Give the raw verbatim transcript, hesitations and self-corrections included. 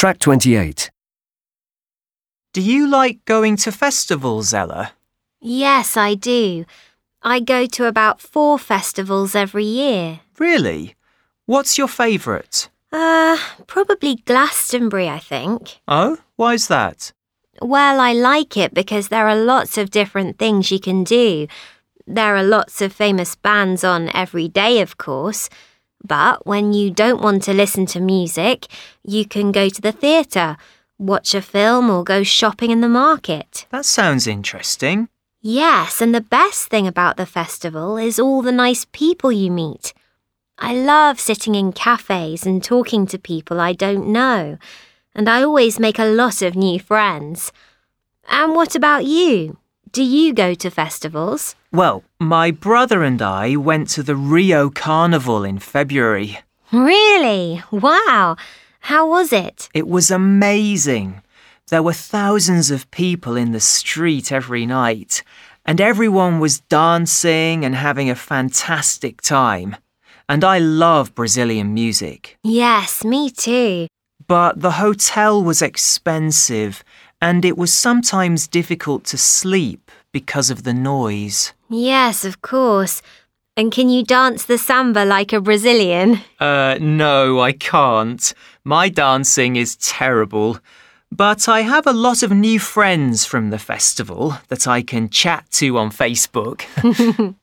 Track twenty-eight. Do you like going to festivals, Ella? Yes, I do. I go to about four festivals every year. Really? What's your favourite? Uh, probably Glastonbury, I think. Oh, why's that? Well, I like it because there are lots of different things you can do. There are lots of famous bands on every day, of course. But when you don't want to listen to music, you can go to the theatre, watch a film or go shopping in the market. That sounds interesting. Yes, and the best thing about the festival is all the nice people you meet. I love sitting in cafes and talking to people I don't know, and I always make a lot of new friends. And what about you? Do you go to festivals? Well, my brother and I went to the Rio Carnival in February. Really? Wow! How was it? It was amazing. There were thousands of people in the street every night, and everyone was dancing and having a fantastic time. And I love Brazilian music. Yes, me too. But the hotel was expensive, and it was sometimes difficult to sleep because of the noise. Yes, of course. And can you dance the samba like a Brazilian? Uh, no, I can't. My dancing is terrible. But I have a lot of new friends from the festival that I can chat to on Facebook.